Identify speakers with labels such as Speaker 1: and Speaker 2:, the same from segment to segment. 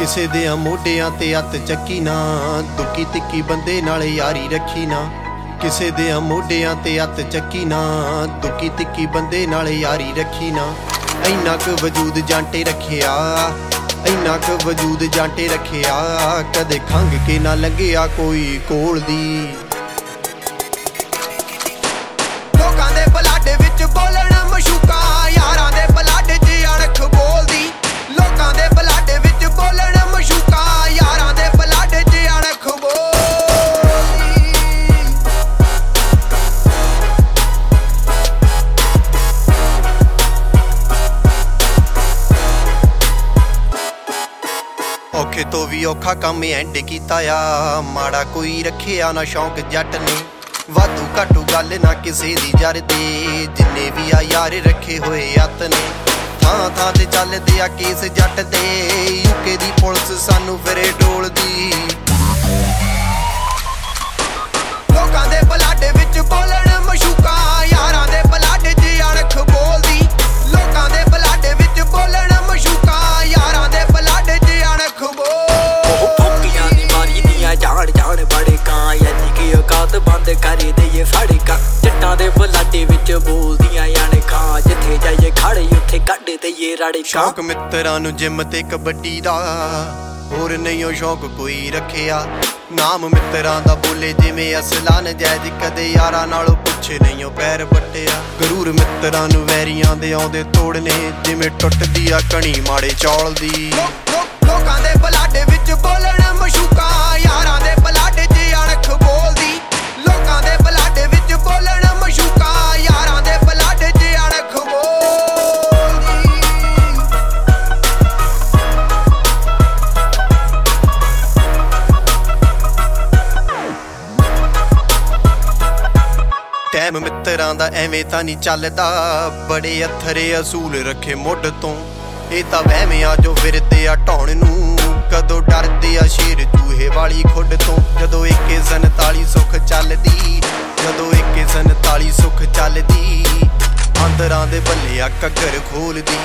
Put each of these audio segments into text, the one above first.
Speaker 1: ਕਿਸੇ ਦੇ ਮੋਢਿਆਂ ਤੇ ਹੱਥ ਚੱਕੀ ਨਾ, ਦੁੱਕੀ ਤਿੱਕੀ ਬੰਦੇ ਨਾਲ ਯਾਰੀ ਰੱਖੀ ਨਾ। ਕਿਸੇ ਦੇ ਮੋਢਿਆਂ ਤੇ ਹੱਥ ਚੱਕੀ ਨਾ, ਦੁੱਕੀ ਤਿੱਕੀ ਬੰਦੇ ਨਾਲ ਯਾਰੀ ਰੱਖੀ ਨਾ। ਇੰਨਾ ਕੁ ਵਜੂਦ ਜਾਂਟੇ ਰੱਖਿਆ, ਇੰਨਾ ਕੁ ਵਜੂਦ ਜਾਂਟੇ ਰੱਖਿਆ, ਕਦੇ ਖੰਘ ਕੇ ਨਾ ਲੰਘਿਆ ਕੋਈ ਕੋਲ ਦੀ।
Speaker 2: ਲੋਕਾਂ ਦੇ ਬਲਾਡੇ ਵਿੱਚ ਬੋਲਣ ਮਸ਼ੂਕਾ, ਯਾਰਾਂ ਦੇ ਬਲਾਡੇ 'ਚ ਅਣਖ ਬੋਲਦੀ। ਲੋਕਾਂ ਦੇ ਬਲਾਡੇ ਵਿੱਚ ਬੋਲਣ ਮਸ਼ੂਕਾ, ਯਾਰਾਂ ਦੇ ਬਲਾਡੇ 'ਚ ਅਣਖ ਬੋਲਦੀ।
Speaker 1: ਔਖੇ ਤੋਂ ਵੀ ਔਖਾ ਕੰਮ ਐਂਡ ਕੀਤਾ ਆ, ਮਾੜਾ ਕੋਈ ਰੱਖਿਆ ਨਾ ਸ਼ੌਂਕ ਜੱਟ ਨੇ। ਵਾਧੂ ਘਾਟੂ ਗੱਲ ਨਾ ਕਿਸੇ ਦੀ ਜਰਦੇ, ਜਿੰਨੇ ਵੀ ਆ ਯਾਰ ਰੱਖੇ ਹੋਏ ਹੱਥ ਨੇ। ਥਾਂ ਥਾਂ ਤੇ ਚੱਲਦੇ ਆ ਕੇਸ ਜੱਟ ਦੇ, ਯੂਕੇ ਦੀ ਪੁਲਿਸ ਸਾਨੂੰ ਫਿਰੇ ਡੋਲਦੀ।
Speaker 2: ਲੋਕਾਂ ਦੇ ਬਲਾਡੇ ਵਿੱਚ ਬੋਲਣ ਮਸ਼ੂਕਾ, ਯਾਰਾਂ ਦੇ ਬਲਾਡੇ 'ਚ ਅਣਖ ਬੋਲਦੀ। ਲੋਕਾਂ ਦੇ ਬਲਾਡੇ ਵਿੱਚ ਬੋਲਣ ਮਸ਼ੂਕਾ, ਯਾਰਾਂ ਦੇ ਬਲਾਡੇ 'ਚ ਅਣਖ ਬੋਲਦੀ।
Speaker 3: ਫੋਕੀਆਂ ਦੀ ਮਾਰੀ ਦੀਆਂ ਜਾਣ ਜਾਣ ਬੜੇ ਕਾਂ, ਯਾਨੀ ਕਿ ਔਕਾਤ ਬੰਦ ਕਰੇ ਦਈਏ ਫੜ ਕਾਂ। ਜੱਟਾਂ ਦੇ ਬਲਾਡੇ ਵਿੱਚ ਬੋਲਦੀਆਂ ਅਣਖਾਂ, ਜਿੱਥੇ ਜਾਈਏ ਖੜੇ ਉੱਥੇ ਕੱਢ ਦਈਏ ਰੜਕਾਂ।
Speaker 1: ਸ਼ੌਕ ਮਿੱਤਰਾਂ ਨੂੰ ਜਿੰਮ ਤੇ ਕਬੱਡੀ ਦਾ, ਹੋਰ ਨਹੀਂ ਉਹ ਸ਼ੌਕ ਕੋਈ ਰੱਖਿਆ। ਨਾਮ ਮਿੱਤਰਾਂ ਦਾ ਬੋਲੇ ਜਿਵੇਂ ਅਸਲਾ ਨਜਾਇਜ਼, ਕਦੇ ਯਾਰਾਂ ਨਾਲੋਂ ਪੁੱਛੇ ਨਹੀਂ ਉਹ ਪੈਰ ਪੱਟਿਆ। ਗਰੂਰ ਮਿੱਤਰਾਂ ਨੂੰ ਵੈਰੀਆਂ ਦੇ ਆਉਂਦੇ ਤੋੜਨੇ, ਜਿਵੇਂ ਟੁੱਟਦੀ ਆ ਕਣੀ ਮਾੜੇ ਚੌਲ ਦੀ।
Speaker 2: ਲੋਕਾਂ ਦੇ ਬਲਾਡੇ ਵਿੱਚ ਬੋਲਣ ਮਸ਼ੂਕਾ, ਯਾਰਾਂ ਦੇ ਬਲਾਡੇ 'ਚ ਅਣਖ ਬੋਲਦੀ। ਲੋਕਾਂ ਦੇ ਬਲਾਡੇ ਵਿੱਚ ਬੋਲਣ ਮਸ਼ੂਕਾ, ਯਾਰਾਂ ਦੇ ਬਲਾਡੇ 'ਚ ਅਣਖ ਬੋਲਦੀ।
Speaker 1: ਟੈਮ ਮਿੱਤਰਾਂ ਦਾ ਐਵੇਂ ਤਾਂ ਨਹੀਂ ਚੱਲਦਾ, ਬੜੇ ਅਥਰੇ ਅਸੂਲ ਰੱਖੇ ਮੁੱਢ ਤੋਂ। ਇਹ ਤਾਂ ਵਹਿਮਿਆਂ ਜੋ ਫਿਰਦੇ ਆ ਢਾਉਣ ਨੂੰ, ਕਦੋਂ ਡਰਦੇ ਆ ਸ਼ੇਰ ਚੂਹੇ ਵਾਲੀ ਖੁੱਡ ਤੋਂ। ਜਦੋਂ 147 ਸੁੱਖ ਚੱਲਦੀ, ਜਦੋਂ 147 ਸੁੱਖ ਚੱਲਦੀ, ਅੰਦਰਾਂ ਦੇ ਬੱਲਿਆ ਘੱਗਰ ਖੋਲਦੀ।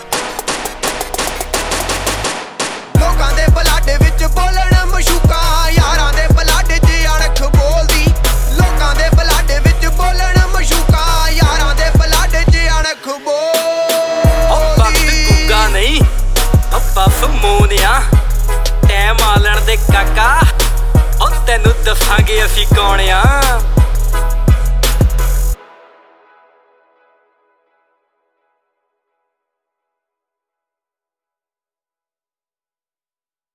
Speaker 2: ਲੋਕਾਂ ਦੇ ਬਲਾਡੇ ਵਿੱਚ ਬੋਲਣ ਮਸ਼ੂਕਾ, ਯਾਰਾਂ ਦੇ ਬਲਾਡੇ 'ਚ ਅਣਖ ਬੋਲਦੀ। ਲੋਕਾਂ ਦੇ ਬਲਾਡੇ ਵਿੱਚ ਬੋਲਣ ਮਸ਼ੂਕਾ, ਯਾਰਾਂ ਦੇ ਬਲਾਡੇ 'ਚ ਅਣਖ ਬੋਲਦੀ।
Speaker 3: ਗੁੱਗਾ ਨਹੀਂ ਬਸ ਮੂੰਨਿਆ, ਟੈਮ ਆਲਣ ਦੇ ਕਾਕਾ, ਉਹ ਤੈਨੂੰ ਦੱਸਾਂਗੇ ਅਸੀਂ ਕੌਣ ਆ।